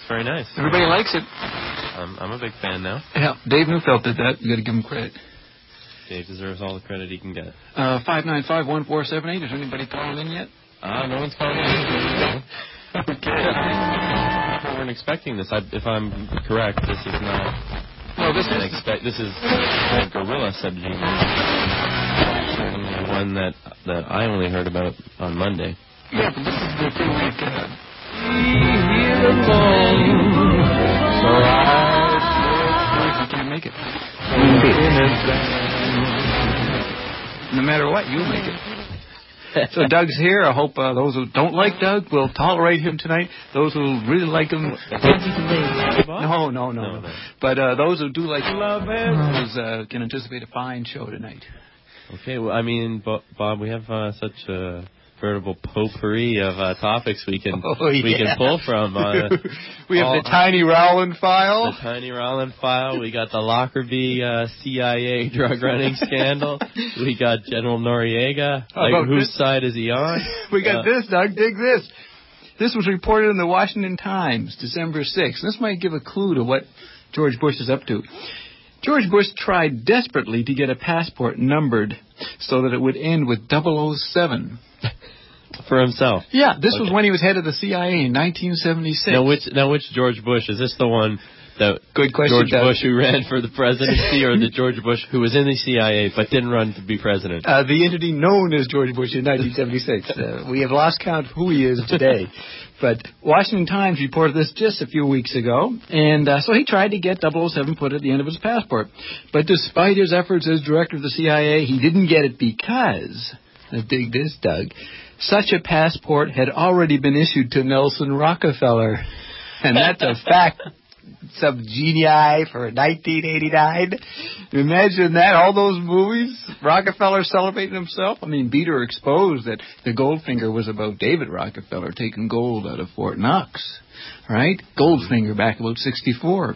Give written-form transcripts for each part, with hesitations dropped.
very nice. Everybody likes it. I'm a big fan now. Yeah, Dave Neufeld did that. You got to give him credit. Dave deserves all the credit he can get. 595-1478. Is anybody calling in yet? No one's calling in. Okay. We weren't expecting this. If I'm correct, this is not. No, this is a gorilla subject. Certainly one that I only heard about on Monday. Yeah, but this is the 2-week. You can't make it. No matter what, you'll make it. So Doug's here. I hope those who don't like Doug will tolerate him tonight. Those who really like him... No. But those who do like him can anticipate a fine show tonight. Okay, well, I mean, Bob, we have such a veritable potpourri of topics we can pull from. We have the Tiny Rowland file. The Tiny Rowland file. We got the Lockerbie CIA drug running scandal. We got General Noriega. Whose side is he on? We got this, Doug. Dig this. This was reported in the Washington Times, December 6th. This might give a clue to what George Bush is up to. George Bush tried desperately to get a passport numbered so that it would end with 007. For himself? Yeah, this was when he was head of the CIA in 1976. Now, which George Bush? Is this the one that... Good question, George Bush who ran for the presidency, or the George Bush who was in the CIA but didn't run to be president? The entity known as George Bush in 1976. We have lost count of who he is today. But Washington Times reported this just a few weeks ago, and so he tried to get 007 put at the end of his passport. But despite his efforts as director of the CIA, he didn't get it because, dig this, Doug, such a passport had already been issued to Nelson Rockefeller. And that's a fact. Sub genii for 1989. Imagine that, all those movies. Rockefeller celebrating himself. I mean, Beater exposed that the Goldfinger was about David Rockefeller taking gold out of Fort Knox. Right? Goldfinger back about 1964.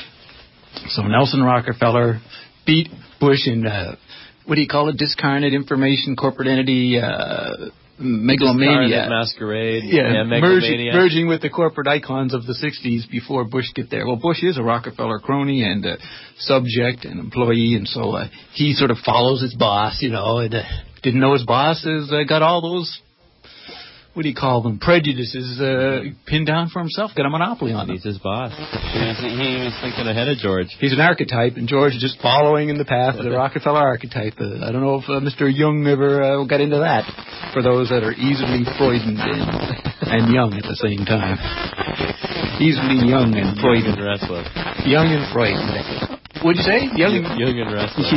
So Nelson Rockefeller beat Bush in, what do you call it? Discarnate information corporate entity, megalomania. Masquerade. Yeah, merging with the corporate icons of the 60s before Bush get there. Well, Bush is a Rockefeller crony and subject and employee, and so he sort of follows his boss, and didn't know his boss has got all those, what do you call them, prejudices pinned down for himself, got a monopoly on them. He's his boss. He was thinking ahead of George. He's an archetype, and George is just following in the path of the Rockefeller archetype. I don't know if Mr. Jung ever got into that, for those that are easily Freudian and young at the same time. Easily young and Freudian. Young and restless. Young and Freudian. What'd you say? Young and restless.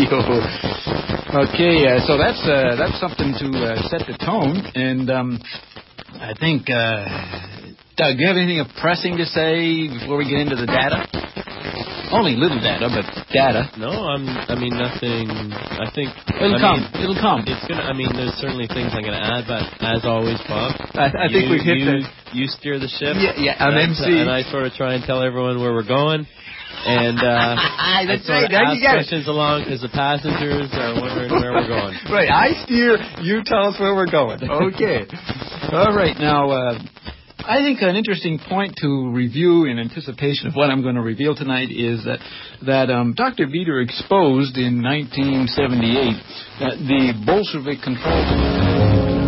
Okay, so that's something to set the tone, and I think, Doug, do you have anything pressing to say before we get into the data? Only little data, but data. No, nothing. I think it'll come. It'll come. It's gonna. There's certainly things I'm gonna add, but as always, Bob, I think we've hit you steer the ship. Yeah. I'm MC, and I sort of try and tell everyone where we're going. And that's right. Ask questions along because the passengers are wondering where we're going. Right. I steer. You tell us where we're going. Okay. All right. Now, I think an interesting point to review in anticipation of what I'm going to reveal tonight is that Dr. Beater exposed in 1978 that the Bolshevik control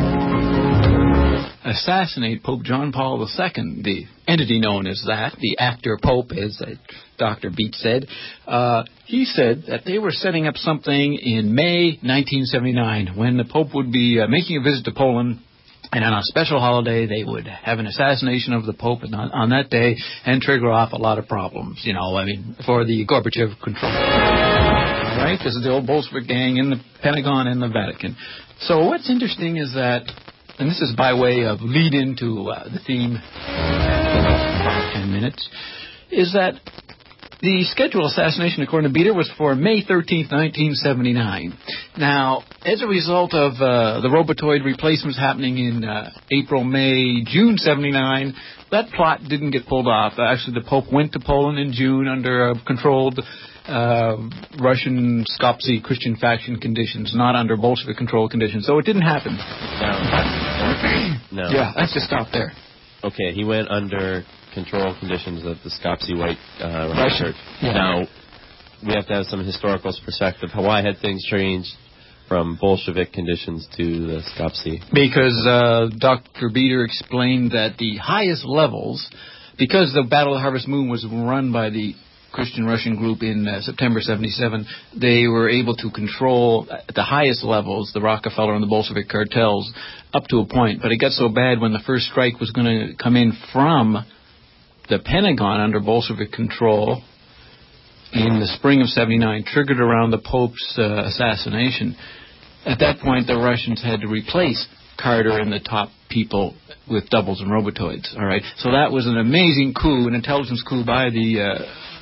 assassinate Pope John Paul II, the entity known as that, the actor Pope, as Dr. Beat said. He said that they were setting up something in May 1979 when the Pope would be making a visit to Poland, and on a special holiday they would have an assassination of the Pope on that day and trigger off a lot of problems, for the Gorbachev control. All right? This is the old Bolshevik gang in the Pentagon and the Vatican. So what's interesting is that, and this is by way of lead into the theme, 10 minutes, is that the scheduled assassination, according to Beater, was for May 13th, 1979. Now, as a result of the Robotoid replacements happening in April, May, June 79, that plot didn't get pulled off. Actually, the Pope went to Poland in June under controlled Russian Skopje Christian faction conditions, not under Bolshevik control conditions. So it didn't happen. No. Yeah, let's just stop there. Okay, he went under control conditions of the Skopje White record. Yeah. Now, we have to have some historical perspective. Why had things changed from Bolshevik conditions to the Skopje? Because Dr. Beater explained that the highest levels, because the Battle of Harvest Moon was run by the Christian Russian group in September 77, they were able to control at the highest levels the Rockefeller and the Bolshevik cartels up to a point. But it got so bad when the first strike was going to come in from the Pentagon under Bolshevik control in the spring of 79, triggered around the Pope's assassination. At that point, the Russians had to replace Carter and the top people with doubles and robotoids. All right, so that was an amazing coup, an intelligence coup by the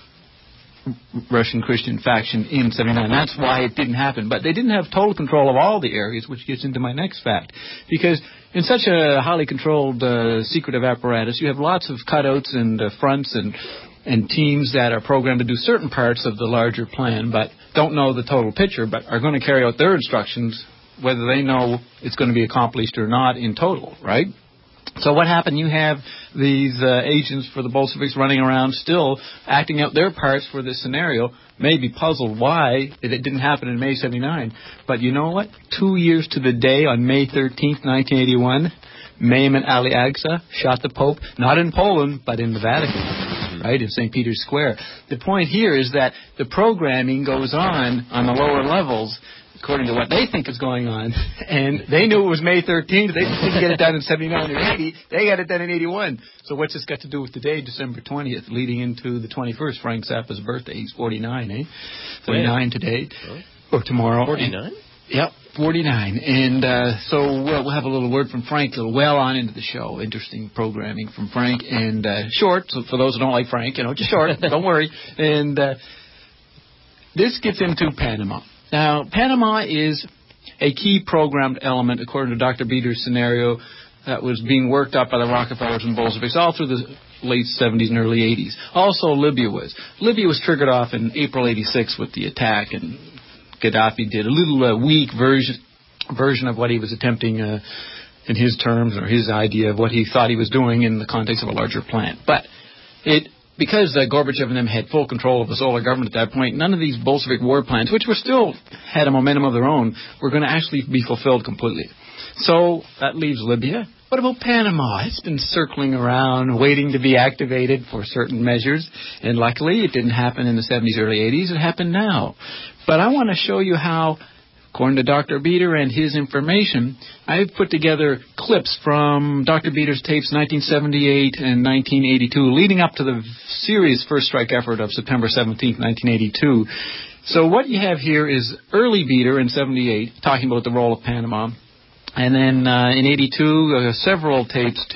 Russian Christian faction in 79. That's why it didn't happen. But they didn't have total control of all the areas, which gets into my next fact. Because in such a highly controlled secretive apparatus, you have lots of cutouts and fronts and teams that are programmed to do certain parts of the larger plan, but don't know the total picture, but are going to carry out their instructions, whether they know it's going to be accomplished or not in total, right? So what happened? You have these agents for the Bolsheviks running around still acting out their parts for this scenario, maybe puzzled why it didn't happen in May 79. But you know what? 2 years to the day, on May 13th, 1981, Mehmet Ali Agca shot the Pope, not in Poland, but in the Vatican, right, in St. Peter's Square. The point here is that the programming goes on the lower levels, according to what they think is going on. And they knew it was May 13th. They didn't get it done in 79 or 80. They got it done in 81. So what's this got to do with today, December 20th, leading into the 21st, Frank Zappa's birthday? He's 49, eh? 49 today. Or tomorrow. 49? Yep, 49. And so we'll have a little word from Frank a little well on into the show. Interesting programming from Frank. And short, so for those who don't like Frank, just short, don't worry. And this gets into Panama. Now, Panama is a key programmed element, according to Dr. Beater's scenario, that was being worked up by the Rockefellers and Bolsheviks all through the late 70s and early 80s. Also, Libya was. Libya was triggered off in April 86 with the attack, and Gaddafi did a little weak version of what he was attempting in his terms, or his idea of what he thought he was doing in the context of a larger plan. But because Gorbachev and them had full control of the solar government at that point, none of these Bolshevik war plans, which were still had a momentum of their own, were going to actually be fulfilled completely. So that leaves Libya. What about Panama? It's been circling around, waiting to be activated for certain measures. And luckily, it didn't happen in the 70s, early 80s. It happened now. But I want to show you how, according to Dr. Beater and his information, I've put together clips from Dr. Beater's tapes 1978 and 1982, leading up to the serious first strike effort of September 17th, 1982. So what you have here is early Beater in 78, talking about the role of Panama. And then in 82, several tapes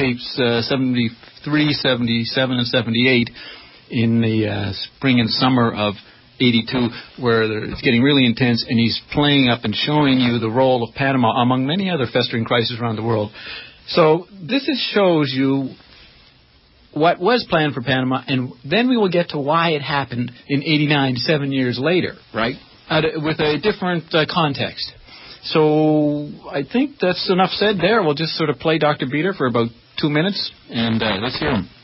73, 77, and 78 in the spring and summer of 82, where it's getting really intense, and he's playing up and showing you the role of Panama among many other festering crises around the world. So this shows you what was planned for Panama, and then we will get to why it happened in 89, 7 years later, right, with a different context. So I think that's enough said there. We'll just sort of play Dr. Beater for about 2 minutes, and let's hear him.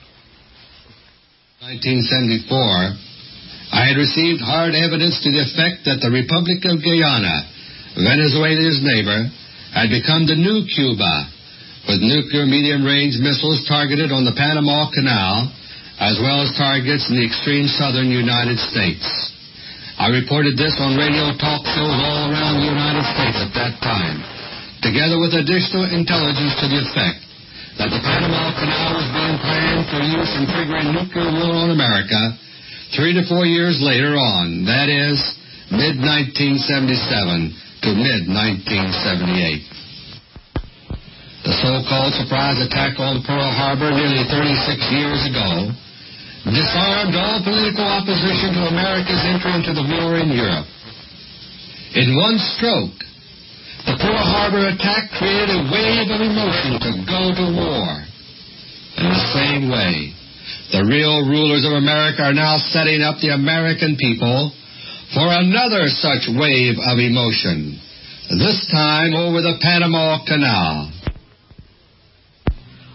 1974, I had received hard evidence to the effect that the Republic of Guyana, Venezuela's neighbor, had become the new Cuba, with nuclear medium-range missiles targeted on the Panama Canal, as well as targets in the extreme southern United States. I reported this on radio talk shows all around the United States at that time, together with additional intelligence to the effect that the Panama Canal was being planned for use in triggering nuclear war on America 3 to 4 years later on, that is, mid-1977 to mid-1978. The so-called surprise attack on Pearl Harbor nearly 36 years ago disarmed all political opposition to America's entry into the war in Europe. In one stroke, the Pearl Harbor attack created a wave of emotion to go to war. In the same way, the real rulers of America are now setting up the American people for another such wave of emotion, this time over the Panama Canal.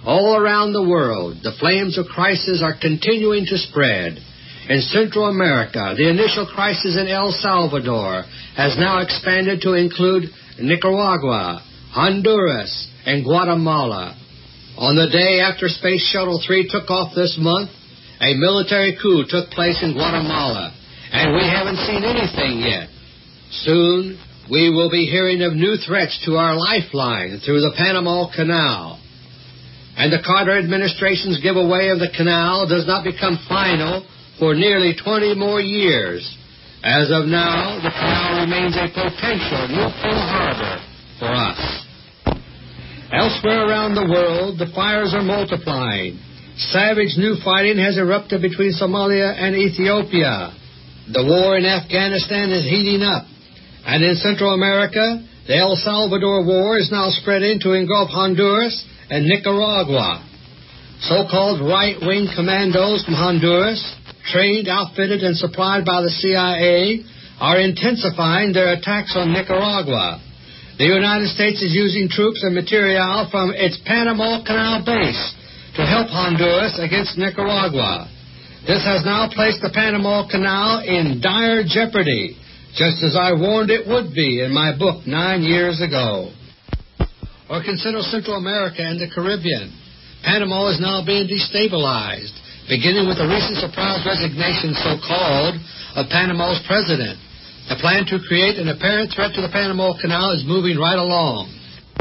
All around the world, the flames of crisis are continuing to spread. In Central America, the initial crisis in El Salvador has now expanded to include Nicaragua, Honduras, and Guatemala. On the day after Space Shuttle 3 took off this month, a military coup took place in Guatemala, and we haven't seen anything yet. Soon, we will be hearing of new threats to our lifeline through the Panama Canal. And the Carter administration's giveaway of the canal does not become final for nearly 20 more years. As of now, the canal remains a potential new Pearl Harbor for us. Elsewhere around the world, the fires are multiplying. Savage new fighting has erupted between Somalia and Ethiopia. The war in Afghanistan is heating up. And in Central America, the El Salvador War is now spreading to engulf Honduras and Nicaragua. So-called right-wing commandos from Honduras, trained, outfitted, and supplied by the CIA, are intensifying their attacks on Nicaragua. The United States is using troops and material from its Panama Canal base to help Honduras against Nicaragua. This has now placed the Panama Canal in dire jeopardy, just as I warned it would be in my book 9 years ago. Or consider Central America and the Caribbean. Panama is now being destabilized, beginning with the recent surprise resignation, so-called, of Panama's president. The plan to create an apparent threat to the Panama Canal is moving right along.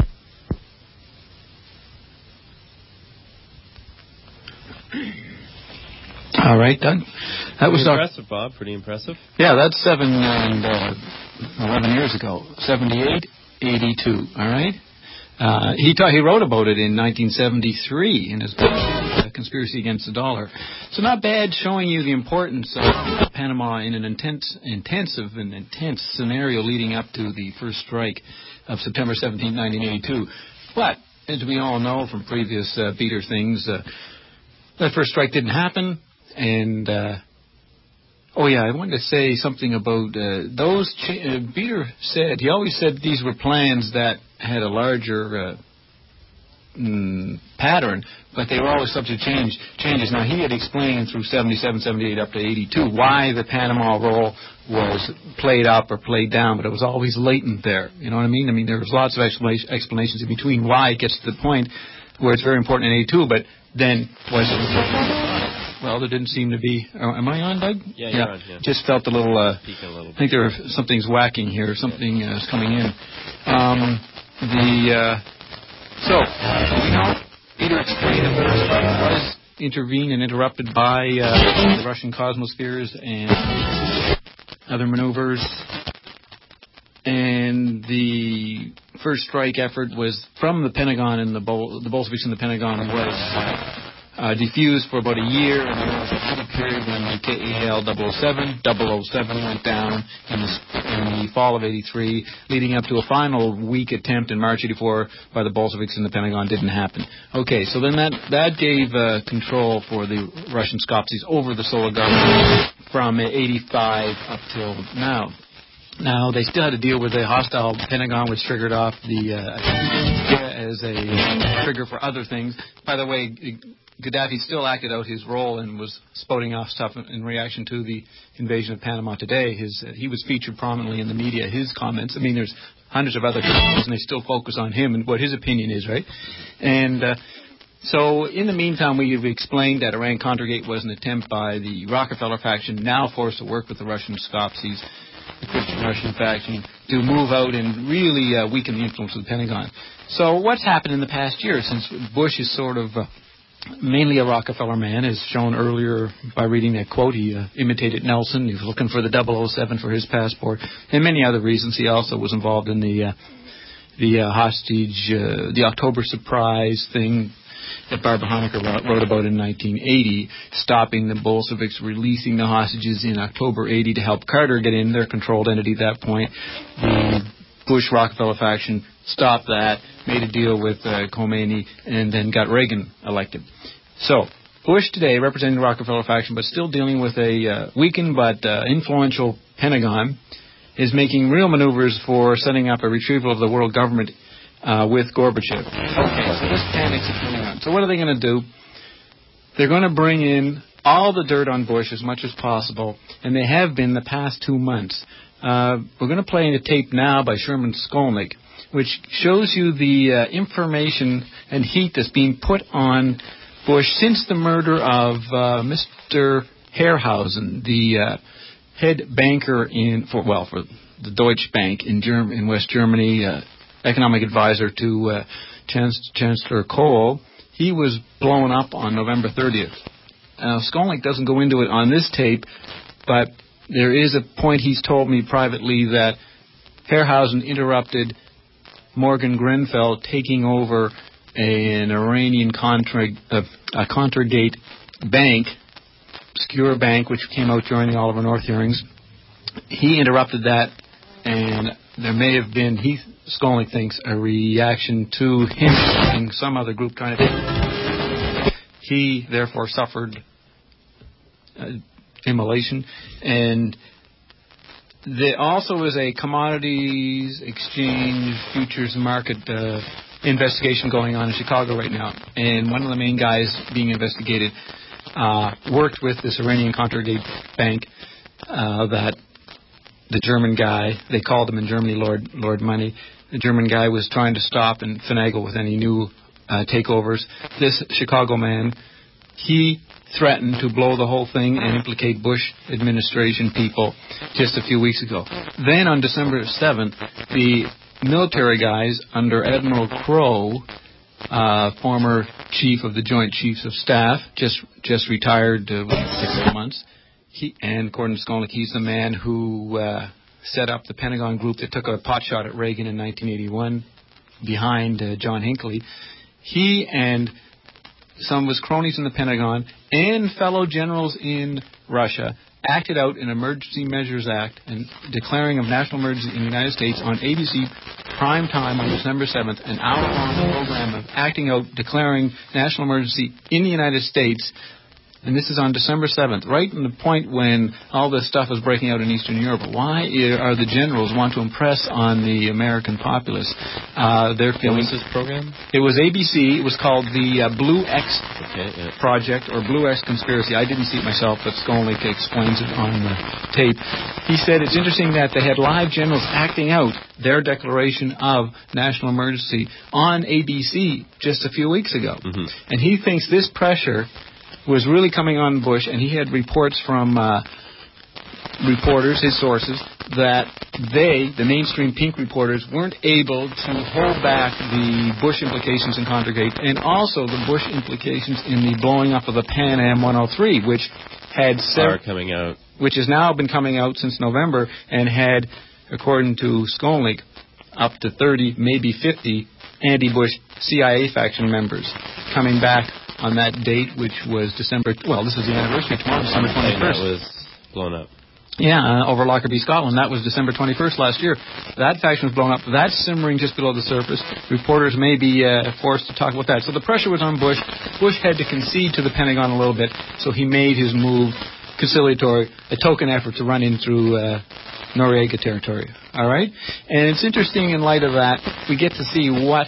All right, Doug. That was impressive, Bob. Pretty impressive. Yeah, that's 7 and 11 years ago. 78, 82. All right. He wrote about it in 1973 in his book, Conspiracy Against the Dollar. So not bad, showing you the importance of Panama in an intense scenario leading up to the first strike of September 17, 1982. But, as we all know from previous Beater things, that first strike didn't happen. And, I wanted to say something about those. Beater said, he always said these were plans that had a larger pattern, but they were always subject to changes. Now, he had explained through 77, 78, up to 82 why the Panama role was played up or played down, but it was always latent there. You know what I mean? I mean, there was lots of explanations in between why it gets to the point where it's very important in 82, but then was it... Well, there didn't seem to be... am I on, Doug? Yeah, you're on. Yeah. Just felt a little... Peeking a little bit. I think something's whacking here. Something is coming in. Peter explained that the strike was intervened and interrupted by the Russian Cosmospheres and other maneuvers. And the first strike effort was from the Pentagon, and the Bolsheviks in the Pentagon was... diffused for about a year, and there was a little period when the KAL 007 went down in the fall of 83, leading up to a final weak attempt in March 84 by the Bolsheviks in the Pentagon. Didn't happen. Okay, so then that gave control for the Russian Skoptsis over the Soviet government from 85 up till now. Now, they still had to deal with a hostile Pentagon, which triggered off as a trigger for other things. By the way, Gaddafi still acted out his role and was spouting off stuff in reaction to the invasion of Panama today. He was featured prominently in the media, his comments. I mean, there's hundreds of other journalists, and they still focus on him and what his opinion is, right? And so in the meantime, we've explained that Iran-Contra Gate was an attempt by the Rockefeller faction, now forced to work with the Russian Skoptsis, the Christian Russian faction, to move out and really weaken the influence of the Pentagon. So what's happened in the past year, since Bush is sort of mainly a Rockefeller man, as shown earlier by reading that quote. He imitated Nelson. He was looking for the 007 for his passport, and many other reasons. He also was involved in the hostage, the October surprise thing that Barbara Honecker wrote about in 1980, stopping the Bolsheviks releasing the hostages in October 80 to help Carter get in, their controlled entity at that point. The Bush-Rockefeller faction stopped that, made a deal with Khomeini, and then got Reagan elected. So, Bush today, representing the Rockefeller faction, but still dealing with a weakened but influential Pentagon, is making real maneuvers for setting up a retrieval of the world government with Gorbachev. Okay, so this panics is going on. So what are they going to do? They're going to bring in all the dirt on Bush as much as possible, and they have been the past 2 months. We're going to play a tape now by Sherman Skolnick, which shows you the information and heat that's being put on Bush since the murder of Mr. Herrhausen, the head banker for the Deutsche Bank in West Germany, economic advisor to Chancellor Kohl. He was blown up on November 30th. Skolnick doesn't go into it on this tape, but there is a point he's told me privately that Herrhausen interrupted Morgan Grenfell taking over an Iranian Contragate bank, obscure bank, which came out during the Oliver North hearings. He interrupted that, and there may have been, Skolnick thinks, a reaction to him and some other group trying to... He, therefore, suffered immolation. And there also is a commodities exchange futures market investigation going on in Chicago right now. And one of the main guys being investigated worked with this Iranian Contragate bank that the German guy, they called him in Germany Lord Money, the German guy was trying to stop and finagle with any new takeovers. This Chicago man, he threatened to blow the whole thing and implicate Bush administration people just a few weeks ago. Then on December 7th, the military guys under Admiral Crowe, former chief of the Joint Chiefs of Staff, just retired 6 months, and according to Skolnick, he's the man who set up the Pentagon group that took a potshot at Reagan in 1981 behind John Hinckley. He and some of his cronies in the Pentagon and fellow generals in Russia acted out an Emergency Measures Act and declaring of national emergency in the United States on ABC prime time on December 7th, an hour-long program of acting out, declaring national emergency in the United States. And this is on December 7th, right in the point when all this stuff is breaking out in Eastern Europe. Why are the generals want to impress on the American populace? They're feeling... What was this program? It was ABC. It was called the Blue X Project, or Blue X Conspiracy. I didn't see it myself, but Skolnick explains it on the tape. He said it's interesting that they had live generals acting out their declaration of national emergency on ABC just a few weeks ago. Mm-hmm. And he thinks this pressure was really coming on Bush, and he had reports from reporters, his sources, that the mainstream pink reporters, weren't able to hold back the Bush implications in Contragate, and also the Bush implications in the blowing up of the Pan Am 103, which had coming out, which has now been coming out since November, and had, according to Skolnick, up to 30, maybe 50 anti-Bush CIA faction members coming back on that date, which was December... Well, this is the anniversary tomorrow, December 21st. That was blown up. Yeah, over Lockerbie, Scotland. That was December 21st last year. That faction was blown up. That's simmering just below the surface. Reporters may be forced to talk about that. So the pressure was on Bush. Bush had to concede to the Pentagon a little bit, so he made his move conciliatory, a token effort to run in through Noriega territory. All right? And it's interesting in light of that, we get to see what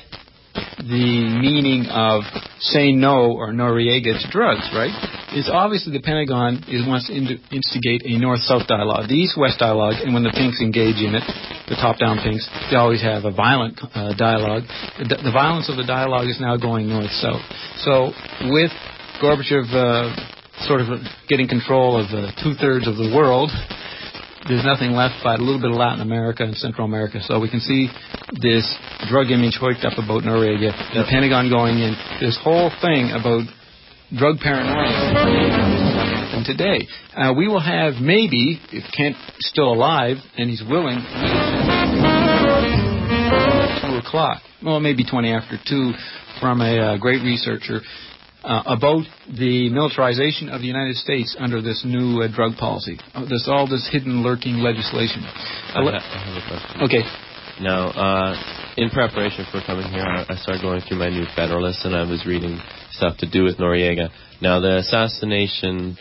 the meaning of say no or Noriega to drugs, right? Is obviously the Pentagon wants to instigate a North-South dialogue, the East-West dialogue, and when the pinks engage in it, the top-down pinks, they always have a violent dialogue. The violence of the dialogue is now going North-South. So with Gorbachev sort of getting control of two-thirds of the world, there's nothing left but a little bit of Latin America and Central America. So we can see this drug image hoiked up about Noriega, the Pentagon going in, this whole thing about drug paranoia. And today, we will have maybe, if Kent still alive and he's willing, 2 o'clock, well, maybe 20 after 2, from a great researcher about the militarization of the United States under this new drug policy. There's all this hidden, lurking legislation. I have a question. Okay. Now, in preparation for coming here, I started going through my New Federalist, and I was reading stuff to do with Noriega. Now, the assassination,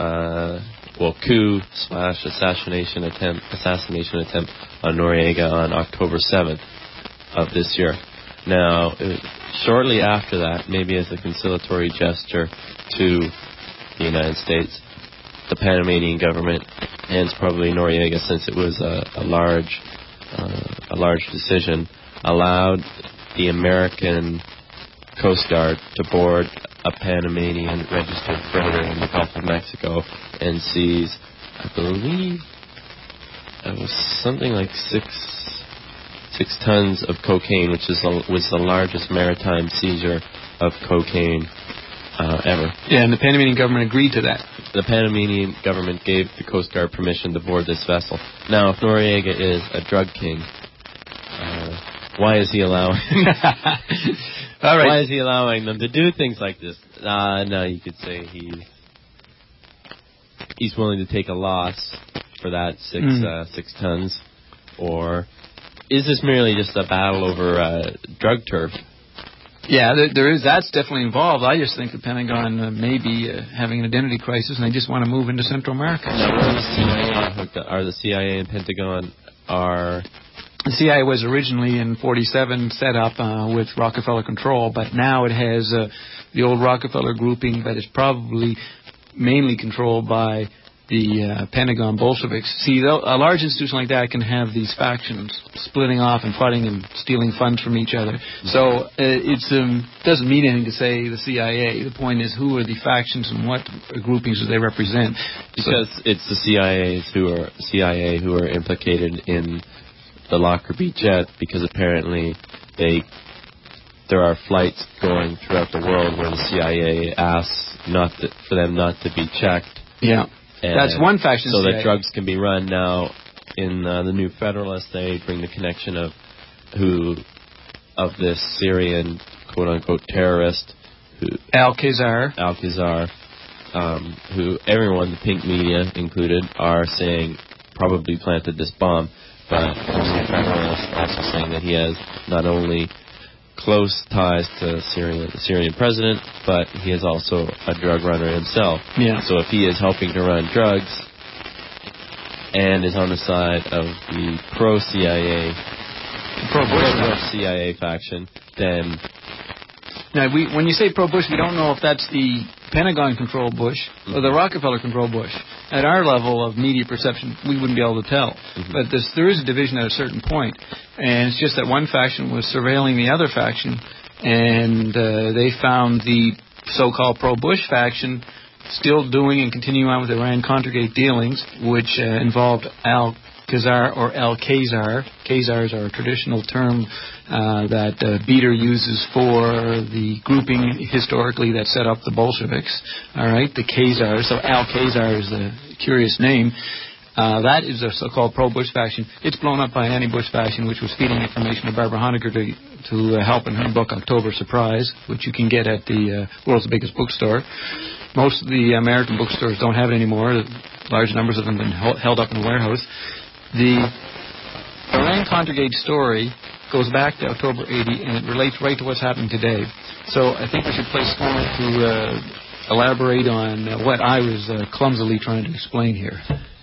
coup/assassination attempt on Noriega on October 7th of this year. Now, shortly after that, maybe as a conciliatory gesture to the United States, the Panamanian government, hence probably Noriega, since it was a large decision, allowed the American Coast Guard to board a Panamanian registered freighter in the Gulf of Mexico and seize, I believe, it was something like six tons of cocaine, which was the largest maritime seizure of cocaine ever. Yeah, and the Panamanian government agreed to that. The Panamanian government gave the Coast Guard permission to board this vessel. Now, if Noriega is a drug king, why is he allowing? All right. Why is he allowing them to do things like this? No, you could say he's willing to take a loss for that six tons, or is this merely just a battle over drug turf? Yeah, there is. That's definitely involved. I just think the Pentagon may be having an identity crisis, and they just want to move into Central America. Are the CIA and Pentagon are... The CIA was originally in 1947 set up with Rockefeller control, but now it has the old Rockefeller grouping, but it's probably mainly controlled by the Pentagon Bolsheviks. See, a large institution like that can have these factions splitting off and fighting and stealing funds from each other. So it doesn't mean anything to say the CIA. The point is, who are the factions and what groupings do they represent? Because it's the CIA who are implicated in the Lockerbie jet, because apparently there are flights going throughout the world where the CIA asks for them not to be checked. Yeah. And that's one faction. So that drugs can be run. Now, in the New Federalist, they bring the connection of this Syrian quote-unquote terrorist, Al-Qasar, who everyone, the pink media included, are saying probably planted this bomb. But the New Federalist also saying that he has not only close ties to the Syrian president, but he is also a drug runner himself. Yeah. So if he is helping to run drugs and is on the side of the pro-CIA, pro-Bush CIA faction, then... Now, when you say pro-Bush, we don't know if that's the Pentagon-controlled Bush or the Rockefeller-controlled Bush. At our level of media perception, we wouldn't be able to tell. Mm-hmm. But there is a division at a certain point, and it's just that one faction was surveilling the other faction, and they found the so-called pro-Bush faction still doing and continuing on with Iran-Contra dealings, which involved Al-Qasar or Al-Qasar. Qasars are a traditional term that Beater uses for the grouping historically that set up the Bolsheviks. All right, the Qasars. So Al-Qasar is the curious name. That is a so-called pro-Bush faction. It's blown up by an anti-Bush faction, which was feeding information to Barbara Honecker to help in her book October Surprise, which you can get at the world's biggest bookstore. Most of the American bookstores don't have it anymore. Large numbers of them have been held up in a warehouse. The Iran-Contra story goes back to October 80, and it relates right to what's happening today. So I think we should play Skolnick to elaborate on what I was clumsily trying to explain here.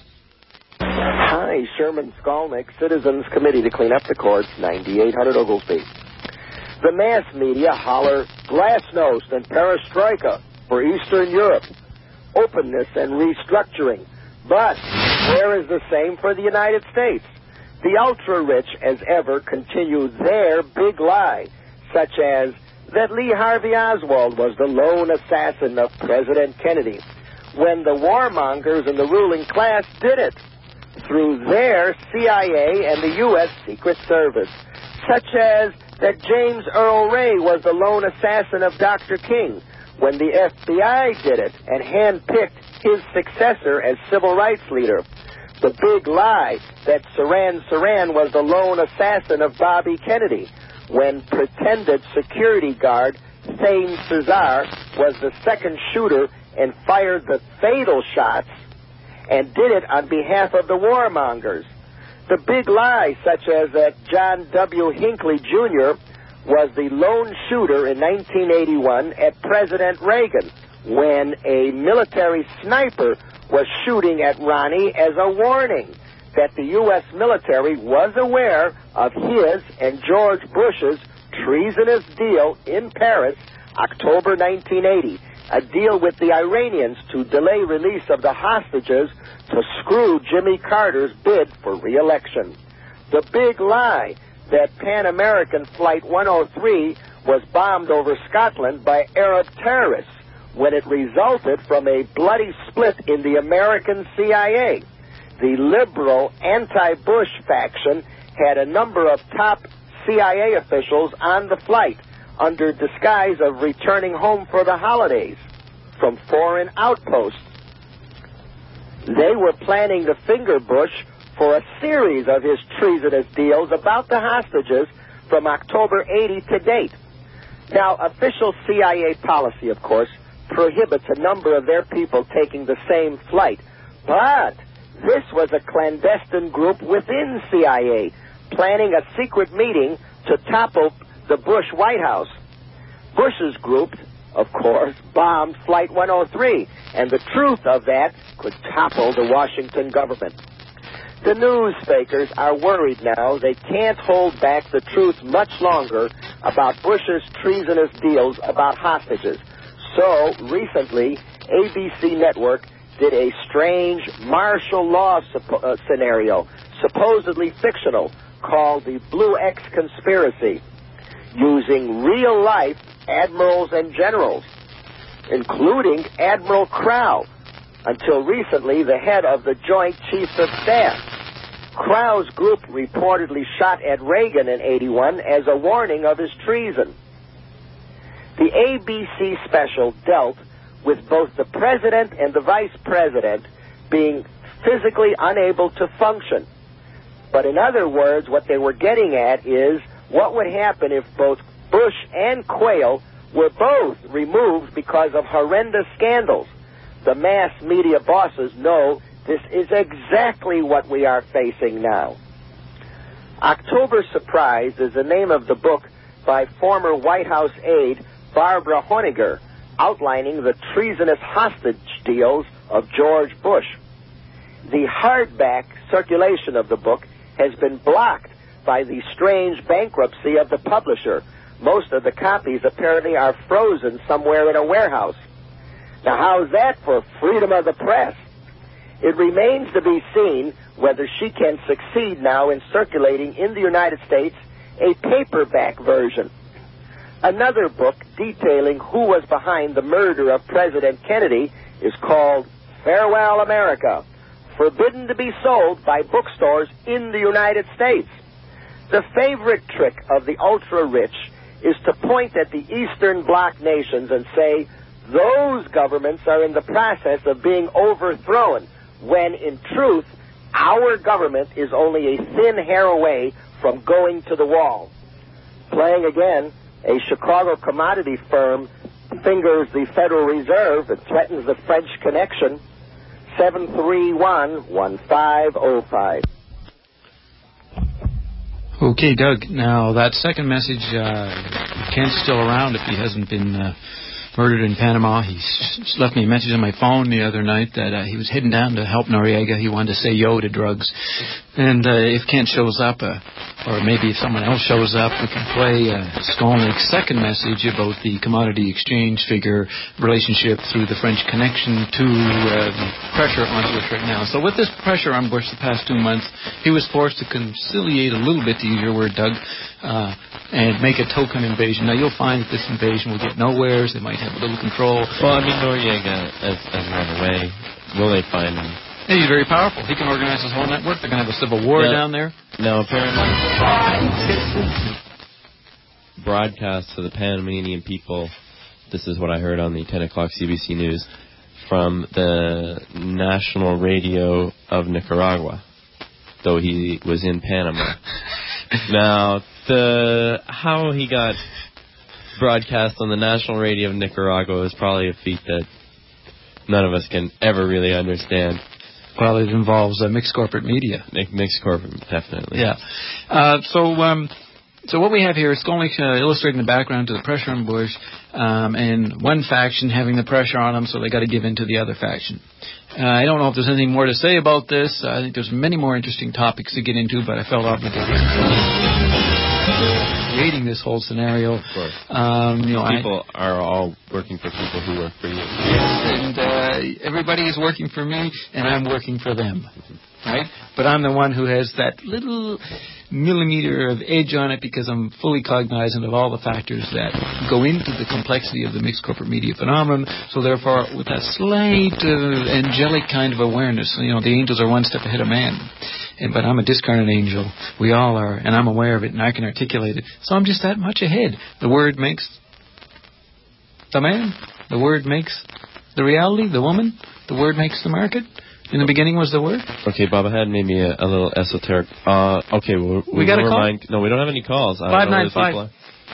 Hi, Sherman Skolnick, Citizens Committee to Clean Up the Courts, 9800 Oglesby. The mass media holler glasnost and perestroika for Eastern Europe, openness and restructuring. But where is the same for the United States? The ultra-rich, as ever, continue their big lie, such as that Lee Harvey Oswald was the lone assassin of President Kennedy, when the warmongers and the ruling class did it through their CIA and the U.S. Secret Service, such as that James Earl Ray was the lone assassin of Dr. King, when the FBI did it and handpicked his successor as civil rights leader. The big lie that Saran was the lone assassin of Bobby Kennedy, when pretended security guard Thane Cesar was the second shooter and fired the fatal shots and did it on behalf of the warmongers. The big lie, such as that John W. Hinckley Jr. was the lone shooter in 1981 at President Reagan, when a military sniper was shooting at Ronnie as a warning that the U.S. military was aware of his and George Bush's treasonous deal in Paris, October 1980, a deal with the Iranians to delay release of the hostages to screw Jimmy Carter's bid for re-election. The big lie that Pan American Flight 103 was bombed over Scotland by Arab terrorists when it resulted from a bloody split in the American CIA. The liberal anti-Bush faction had a number of top CIA officials on the flight under disguise of returning home for the holidays from foreign outposts. They were planning to finger Bush for a series of his treasonous deals about the hostages from October 80 to date. Now, official CIA policy, of course, prohibits a number of their people taking the same flight, but this was a clandestine group within CIA planning a secret meeting to topple the Bush White House. Bush's group, of course, bombed Flight 103, and the truth of that could topple the Washington government. The newspapers are worried now they can't hold back the truth much longer about Bush's treasonous deals about hostages. So, recently, ABC Network did a strange martial law scenario, supposedly fictional, called the Blue X Conspiracy, using real-life admirals and generals, including Admiral Crow, until recently the head of the Joint Chiefs of Staff. Crow's group reportedly shot at Reagan in '81 as a warning of his treason. The ABC special dealt with both the president and the vice president being physically unable to function. But in other words, what they were getting at is what would happen if both Bush and Quayle were both removed because of horrendous scandals. The mass media bosses know this is exactly what we are facing now. October Surprise is the name of the book by former White House aide Barbara Honegger, outlining the treasonous hostage deals of George Bush. The hardback circulation of the book has been blocked by the strange bankruptcy of the publisher. Most of the copies apparently are frozen somewhere in a warehouse. Now, how's that for freedom of the press? It remains to be seen whether she can succeed now in circulating in the United States a paperback version. Another book detailing who was behind the murder of President Kennedy is called Farewell America, forbidden to be sold by bookstores in the United States. The favorite trick of the ultra-rich is to point at the Eastern Bloc nations and say, those governments are in the process of being overthrown, when in truth, our government is only a thin hair away from going to the wall. Playing again, a Chicago commodity firm fingers the Federal Reserve and threatens the French connection. 731-1505. Okay, Doug. Now, that second message, Kent's still around if he hasn't been murdered in Panama. He left me a message on my phone the other night that he was heading down to help Noriega. He wanted to say yo to drugs. And if Kent shows up, or maybe if someone else shows up, we can play Skolnick's second message about the commodity exchange figure relationship through the French connection to the pressure on Bush right now. So with this pressure on Bush the past 2 months, he was forced to conciliate a little bit, to use your word, Doug, and make a token invasion. Now, you'll find that this invasion will get nowheres. They might have a little control. Well, I mean, Noriega has run away. Will they find him? Hey, he's very powerful. He can organize his whole network. They're going to have a civil war down there. No, apparently broadcasts to the Panamanian people, this is what I heard on the 10 o'clock CBC News, from the national radio of Nicaragua, though he was in Panama. Now, how he got broadcast on the national radio of Nicaragua is probably a feat that none of us can ever really understand. Well, it involves mixed corporate media. Mixed corporate, definitely. Yeah. So what we have here is Skolnick illustrating the background to the pressure on Bush, and one faction having the pressure on them, so they got to give in to the other faction. I don't know if there's anything more to say about this. I think there's many more interesting topics to get into, but I felt obligated. creating this whole scenario. Of course. People are all working for people who work for you. Yes, and everybody is working for me, and I'm working for them, right? But I'm the one who has that little millimeter of edge on it because I'm fully cognizant of all the factors that go into the complexity of the mixed corporate media phenomenon. So therefore, with that slight angelic kind of awareness, the angels are one step ahead of man. But I'm a discarnate angel. We all are, and I'm aware of it, and I can articulate it. So I'm just that much ahead. The Word makes the man. The Word makes the reality, the woman. The Word makes the market. In the beginning was the Word. Okay, Bob, I had maybe a little esoteric. Okay, we got a call? No, we don't have any calls. 595.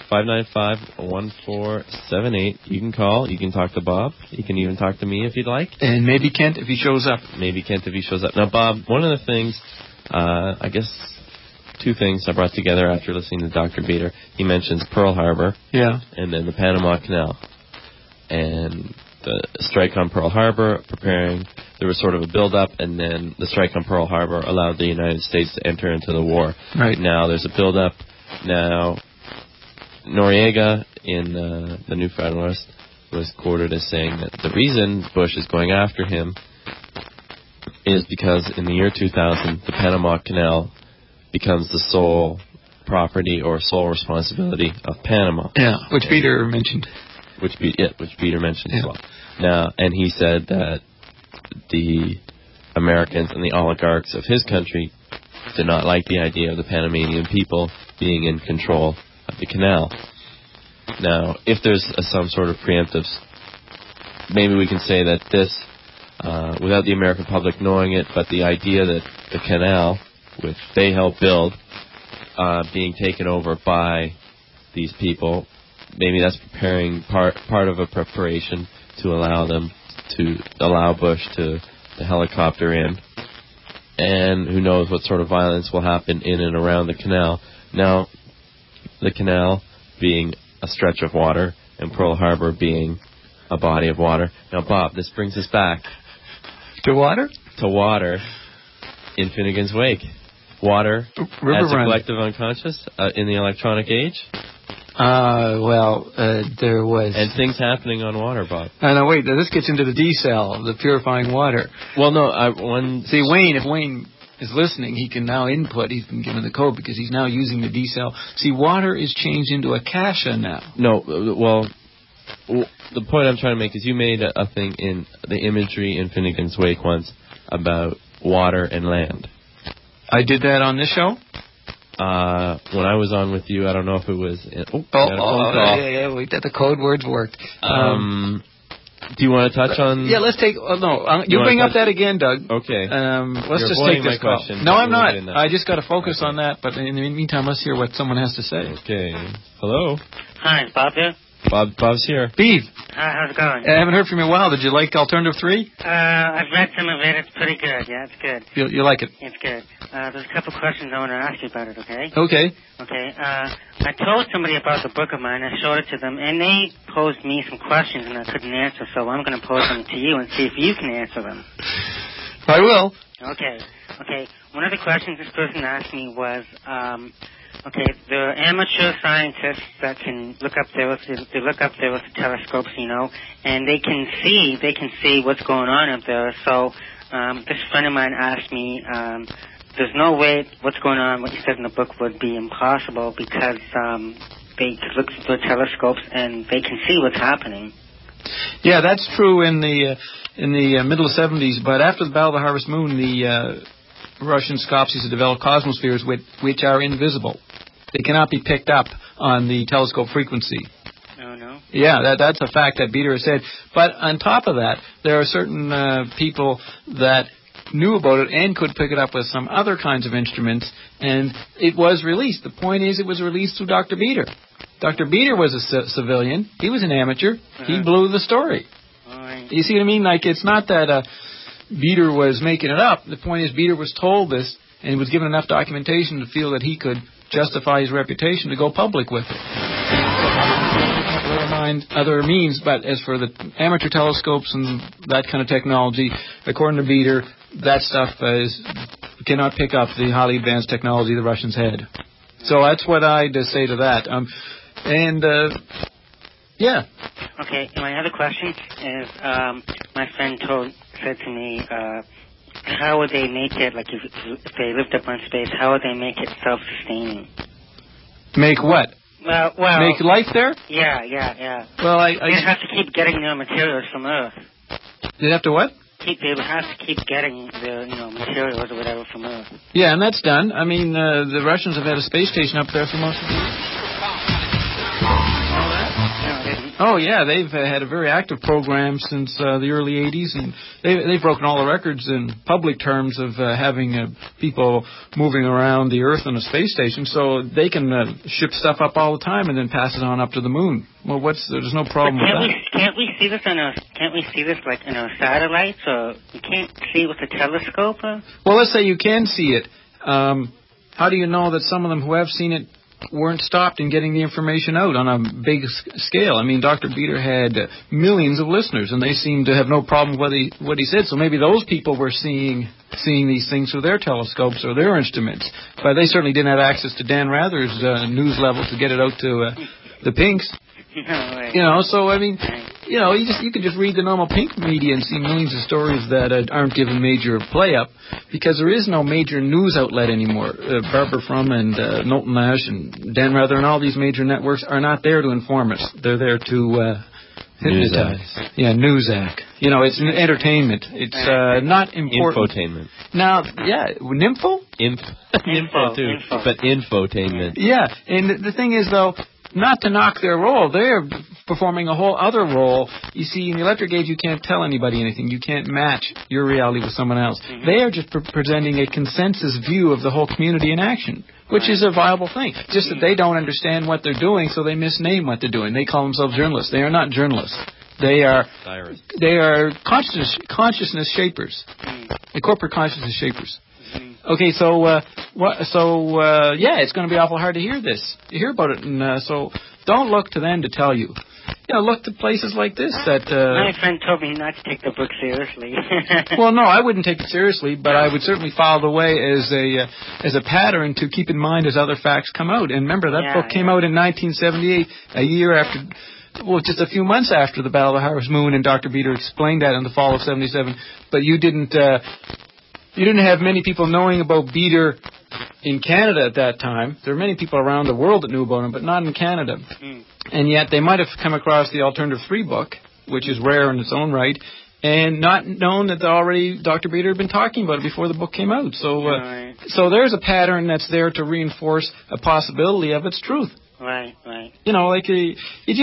595-1478. You can call. You can talk to Bob. You can even talk to me if you'd like. And maybe Kent if he shows up. Now, Bob, one of the things, I guess two things I brought together after listening to Dr. Beater. He mentions Pearl Harbor. Yeah. And then the Panama Canal. And the strike on Pearl Harbor, preparing. There was sort of a build-up, and then the strike on Pearl Harbor allowed the United States to enter into the war. Right. Now there's a build-up. Now Noriega in the New Federalist was quoted as saying that the reason Bush is going after him is because in the year 2000, the Panama Canal becomes the sole property or sole responsibility of Panama. Yeah, which Peter mentioned. Which Peter mentioned as well. Now, and he said that the Americans and the oligarchs of his country did not like the idea of the Panamanian people being in control of the canal. Now, if there's some sort of preemptive, maybe we can say that this, without the American public knowing it, but the idea that the canal, which they helped build, being taken over by these people, maybe that's preparing part of a preparation to allow Bush to helicopter in. And who knows what sort of violence will happen in and around the canal. Now, the canal being a stretch of water and Pearl Harbor being a body of water. Now, Bob, this brings us back. To water? To water in Finnegan's Wake. Water River as a collective unconscious in the electronic age. There was... And things happening on water, Bob. No, wait, this gets into the D-cell, the purifying water. Well, no, See, if Wayne is listening, he can now input. He's been given the code because he's now using the D-cell. See, water is changed into a kasha now. No, well, the point I'm trying to make is you made a thing in the imagery in Finnegan's Wake once about water and land. I did that on this show? When I was on with you, I don't know if it was... Yeah, the code words worked. Do you want to touch on... Yeah, let's take... you bring up that again, Doug. Okay. Let's just take this call. No, I'm not. I just got to focus on that, but in the meantime, let's hear what someone has to say. Okay. Hello? Hi, is Bob here? Bob's here. Beeve. Hi, how's it going? I haven't heard from you in a while. Did you like Alternative 3? I've read some of it. It's pretty good. Yeah, it's good. You like it? It's good. There's a couple questions I want to ask you about it, okay? Okay. Okay. I told somebody about the book of mine. I showed it to them, and they posed me some questions, and I couldn't answer, so I'm going to pose them to you and see if you can answer them. I will. Okay. One of the questions this person asked me was... there are amateur scientists that can look up there with the telescopes, and they can see what's going on up there. So this friend of mine asked me, there's no way what's going on, what you said in the book would be impossible because they could look through the telescopes and they can see what's happening. Yeah, that's true in the middle of the 70s, but after the Battle of the Harvest Moon, the Russian scopes have developed cosmospheres which are invisible. They cannot be picked up on the telescope frequency. Oh, no? Yeah, that's a fact that Beater has said. But on top of that, there are certain people that knew about it and could pick it up with some other kinds of instruments, and it was released. The point is it was released through Dr. Beater. Dr. Beater was a civilian. He was an amateur. Uh-huh. He blew the story. All right. You see what I mean? Like, it's not that... Beater was making it up. The point is Beater was told this and was given enough documentation to feel that he could justify his reputation to go public with it. Never mind other means, but as for the amateur telescopes and that kind of technology, according to Beater, that stuff cannot pick up the highly advanced technology the Russians had. So that's what I'd say to that. Yeah. Okay, and my other question is, my friend said to me, how would they make it, like if they lived up on space, how would they make it self-sustaining? Make what? Well, make life there? Yeah. Well, They'd have to keep getting their materials from Earth. They'd have to what? They would have to keep getting their, materials or whatever from Earth. Yeah, and that's done. I mean, the Russians have had a space station up there for most of the year. Oh, yeah, they've had a very active program since the early 80s, and they've broken all the records in public terms of having people moving around the Earth on a space station, so they can ship stuff up all the time and then pass it on up to the moon. Well, there's no problem with that. Can't we see this like in our satellites, or you can't see it with a telescope? Well, let's say you can see it. How do you know that some of them who have seen it weren't stopped in getting the information out on a big scale? I mean, Dr. Beater had millions of listeners, and they seemed to have no problem with what he said. So maybe those people were seeing these things through their telescopes or their instruments. But they certainly didn't have access to Dan Rather's news level to get it out to the Pinks. So I mean, you can just read the normal Pink media and see millions of stories that aren't given major play up because there is no major news outlet anymore. Barbara Frum and Knowlton Nash and Dan Rather and all these major networks are not there to inform us. They're there to hypnotize. Yeah, Newsac. It's entertainment. It's not important. Infotainment. Now, yeah, Nympho? Nympho too, but infotainment. Yeah, and the thing is though, not to knock their role, they're performing a whole other role. You see, in the electric age, you can't tell anybody anything. You can't match your reality with someone else. Mm-hmm. They are just presenting a consensus view of the whole community in action, which is a viable thing. Just that they don't understand what they're doing, so they misname what they're doing. They call themselves journalists. They are not journalists. They are consciousness shapers. The corporate consciousness shapers. Okay, so it's going to be awful hard to hear about it, and so don't look to them to tell you. Look to places like this that. My friend told me not to take the book seriously. Well, no, I wouldn't take it seriously, but I would certainly follow the way as a pattern to keep in mind as other facts come out. And remember, that book came out in 1978, a year after. Well, just a few months after the Battle of the Harvest Moon, and Dr. Beater explained that in the fall of '77. But you didn't have many people knowing about Beater in Canada at that time. There were many people around the world that knew about him, but not in Canada. Mm. And yet they might have come across the Alternative 3 book, which is rare in its own right, and not known that already Dr. Beater had been talking about it before the book came out. So, so there's a pattern that's there to reinforce a possibility of its truth. Right. You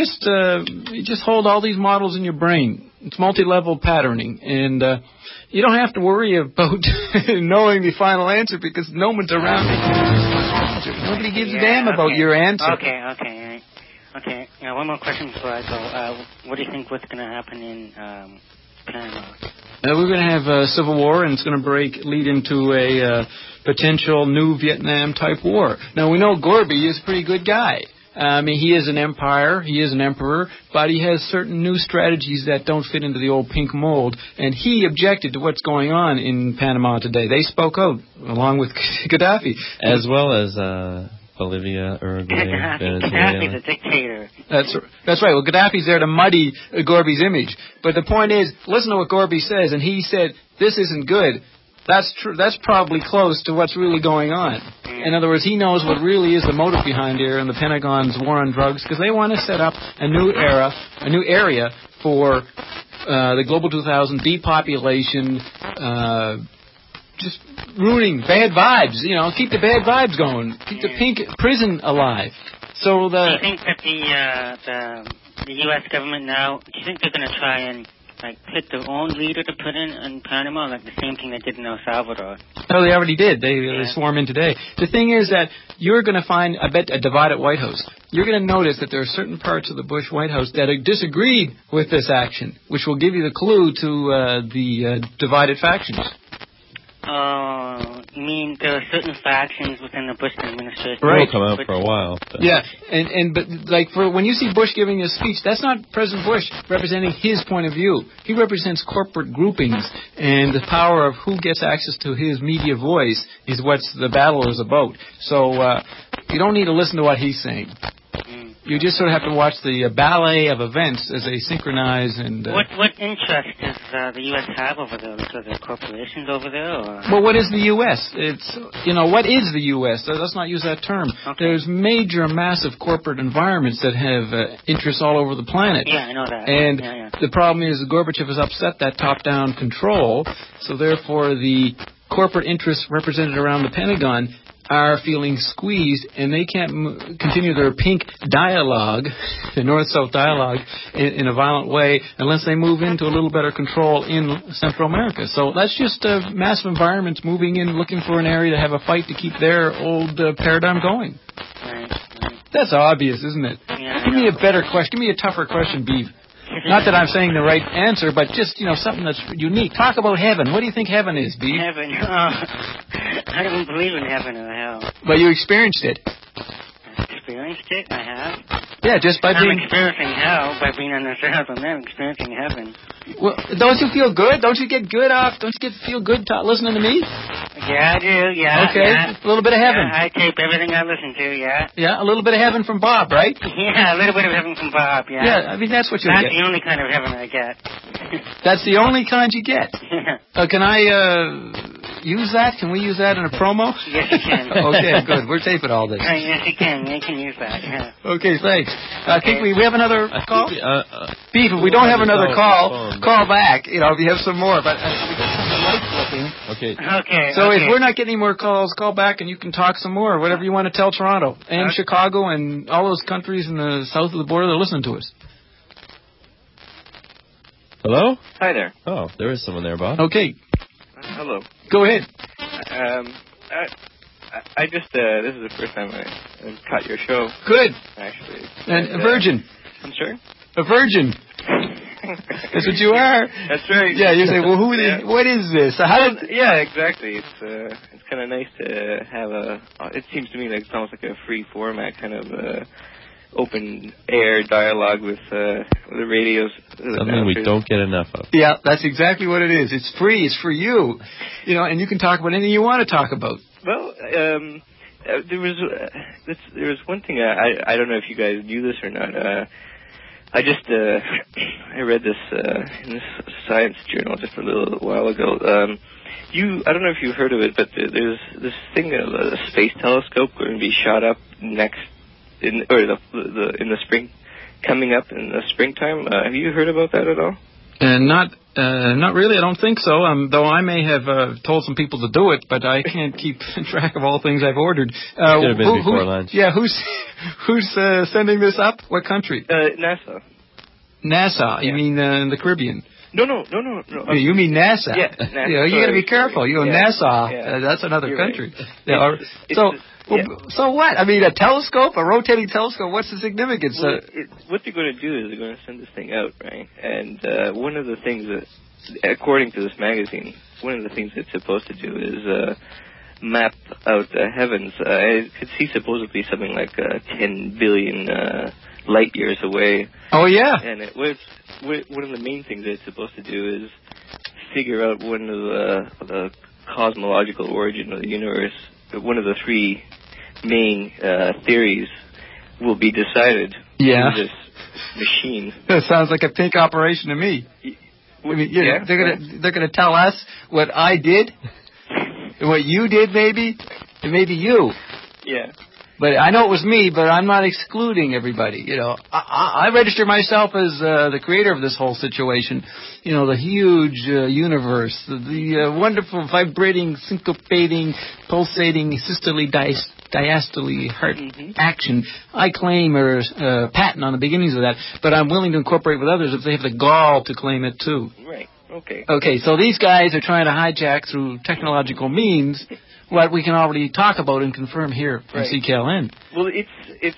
just hold all these models in your brain. It's multi-level patterning, and you don't have to worry about knowing the final answer because no one's around. Nobody gives a damn about your answer. Okay. One more question before I go. What do you think what's going to happen in Panama? We're going to have a civil war, and it's going to lead into a potential new Vietnam-type war. Now, we know Gorby is a pretty good guy. I mean, he is an empire, he is an emperor, but he has certain new strategies that don't fit into the old pink mold, and he objected to what's going on in Panama today. They spoke out, along with Gaddafi. As well as Bolivia, Uruguay, Venezuela. Gaddafi's a dictator. That's right. Well, Gaddafi's there to muddy Gorby's image. But the point is, listen to what Gorby says, and he said, this isn't good. That's true. That's probably close to what's really going on. In other words, he knows what really is the motive behind here and the Pentagon's war on drugs, because they want to set up a new area for the Global 2000 depopulation, just ruining bad vibes. Keep the bad vibes going, keep the pink prison alive. So do you think that the U.S. government now? Do you think they're going to try and pick their own leader to put in Panama, like the same thing they did in El Salvador? Oh, they already did. They swarm in today. The thing is that you're going to find, I bet, a divided White House. You're going to notice that there are certain parts of the Bush White House that disagreed with this action, which will give you the clue to the divided factions. Oh, mean there are certain factions within the Bush administration. Right. It will come out for a while. So. Yeah, but like when you see Bush giving a speech, that's not President Bush representing his point of view. He represents corporate groupings, and the power of who gets access to his media voice is what the battle is about. So you don't need to listen to what he's saying. You just sort of have to watch the ballet of events as they synchronize and... What interest does the U.S. have over there? Are there corporations over there? Or? Well, what is the U.S.? What is the U.S.? Let's not use that term. Okay. There's major, massive corporate environments that have interests all over the planet. Yeah, I know that. And the problem is Gorbachev has upset that top-down control, so therefore the corporate interests represented around the Pentagon are feeling squeezed, and they can't continue their pink dialogue, the North-South dialogue, in a violent way unless they move into a little better control in Central America. So that's just massive environments moving in, looking for an area to have a fight to keep their old paradigm going. Right. That's obvious, isn't it? Yeah, Give me a better question. Give me a tougher question, Beav. Not that I'm saying the right answer, but just, something that's unique. Talk about heaven. What do you think heaven is, Beav? Heaven? I don't believe in heaven or hell. But you experienced it. Experienced it? I have. Yeah, just by being... I'm experiencing hell by being on this earth, and then experiencing heaven. Well, don't you feel good? Don't you get good off? Don't you feel good listening to me? Yeah, I do, yeah. Okay, yeah. A little bit of heaven. Yeah, I tape everything I listen to, yeah. Yeah, a little bit of heaven from Bob, right? Yeah, a little bit of heaven from Bob, yeah. Yeah, I mean, that's what you get. That's the only kind of heaven I get. That's the only kind you get? Yeah. Can I use that? Can we use that in a promo? Yes, you can. Okay, good. We're taping all this. Yes, you can. You can use that, yeah. Okay, thanks. I think we have another call? Beef, if we don't have another call back, if you have some more. But we got some lights flipping. Okay. So if we're not getting any more calls, call back and you can talk some more, whatever you want to tell Toronto and Chicago and all those countries in the south of the border that are listening to us. Hello? Hi there. Oh, there is someone there, Bob. Okay. Hello. Go ahead. I just, this is the first time I caught your show. Good. Actually. And a virgin. I'm sorry? A virgin. That's what you are. That's right. Yeah, you say, well, what is this? Yeah, exactly. It's kind of nice to have it seems to me like it's almost like a free format kind of open air dialogue with the radios. Something we don't get enough of. Yeah, that's exactly what it is. It's free. It's for you. And you can talk about anything you want to talk about. Well, there was one thing I don't know if you guys knew this or not. I just I read this in this science journal just a little while ago. I don't know if you've heard of it, but there's this thing, a space telescope going to be shot up next in the spring, coming up in the springtime. Have you heard about that at all? Not really. I don't think so. Though I may have told some people to do it, but I can't keep track of all things I've ordered. Could have been before lunch. Yeah, who's sending this up? What country? NASA. NASA. Yeah. You mean in the Caribbean? No. You mean NASA? Yeah, NASA. You got to be careful. NASA. Yeah. That's another country. Right. Yeah. So what? I mean, a telescope, a rotating telescope. What's the significance? Well, what they're going to do is they're going to send this thing out, right? And one of the things that, according to this magazine, one of the things it's supposed to do is map out the heavens. I could see supposedly something like 10 billion light years away. Oh yeah. And one of the main things that it's supposed to do is figure out one of the cosmological origin of the universe. One of the three main theories will be decided through this machine. That sounds like a pink operation to me. I mean, they're gonna tell us what I did, and what you did, maybe, and maybe you. Yeah. But I know it was me, but I'm not excluding everybody. I register myself as the creator of this whole situation. The huge universe, the wonderful, vibrating, syncopating, pulsating, systole, diastole heart action. I claim or patent on the beginnings of that, but I'm willing to incorporate with others if they have the gall to claim it too. Right. Okay. Okay, so these guys are trying to hijack through technological means what we can already talk about and confirm here from CKLN. Well, it's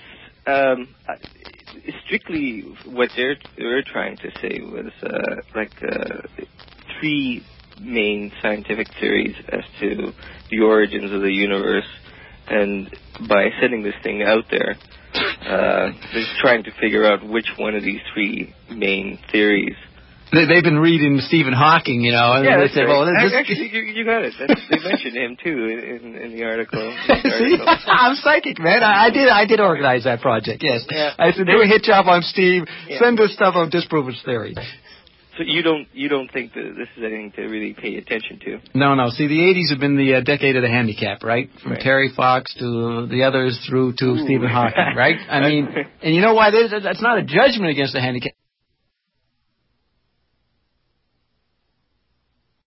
strictly what they're trying to say was three main scientific theories as to the origins of the universe, and by sending this thing out there, they're trying to figure out which one of these three main theories. They've been reading Stephen Hawking, and Yeah, they say, right. well, this... Actually, you got it. They mentioned him, too, in the article. See? I'm psychic, man. I did organize that project, yes. Yeah. I said, do a hit job on Steve, send us stuff on disproven theory. So you don't think that this is anything to really pay attention to? No. See, the 80s have been the decade of the handicap, right? From Right. Terry Fox to the others through to Stephen Hawking, right? I mean, and you know why? That's not a judgment against the handicap.